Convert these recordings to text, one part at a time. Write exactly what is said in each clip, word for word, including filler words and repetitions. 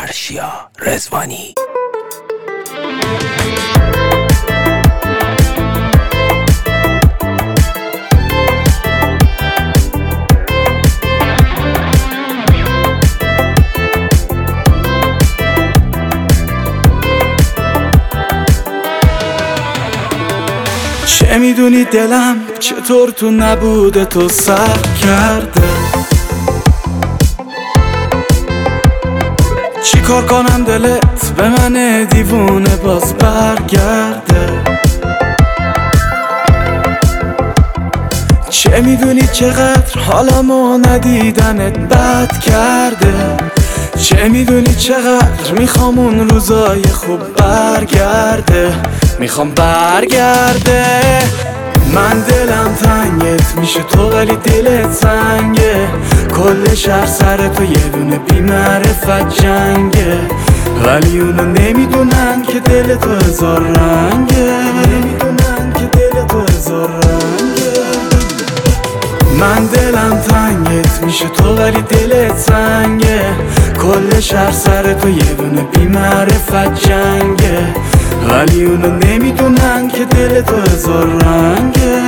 فرشیا رضوانی. چه میدونی دلم چطور تو نبوده تو سر کرده، چی کار کنم دلت به من دیوونه باز برگرده. چه میدونی چقدر حالمو ندیدنت بد کرده، چه میدونی چقدر میخوام اون روزای خوب برگرده، میخوام برگرده. من دلم تنگت میشه تو ولی دلت سنگه، کل شهر سر تو یه دونه بی معرفت جنگه، ولی اونا نمیدونن که دل تو هزار رنگه، نمیدونن که دل تو هزار رنگه. من دلم تنگت میشه تو ولی دلت سنگه، کل شهر سر تو یه دونه بی معرفت جنگه، ولی اونا نمیدونن که دل تو هزار رنگه.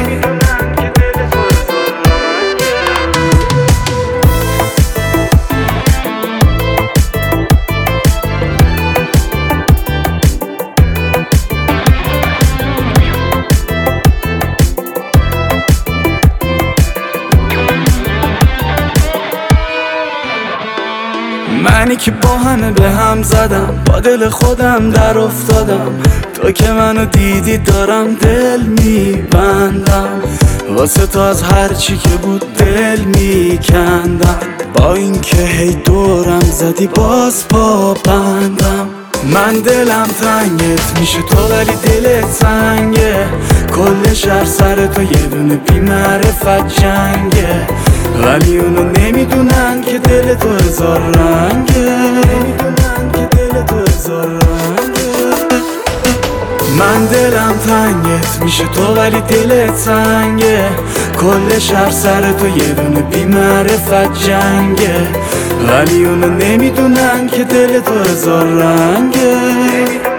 منی که با همه به هم زدم، با دل خودم در افتادم، تو که منو دیدی دارم دل میبندم، واسه تو از هر چی که بود دل میکندم، با این که هی دورم زدی باز پا بندم. من دلم تنگت میشه تو ولی دلت سنگه، کل شهر سر تو یه دونه بی معرفت جنگه، ولی اونو نمیدونن که دل تو هزار رنگه، نمیدونن که دل تو هزار رنگه. من دلم تنگت میشه تو ولی دلت سنگه، کل شهر سر تو یه دونه بی معرفت جنگه، ولی اونو نمیدونن که دل تو هزار رنگه.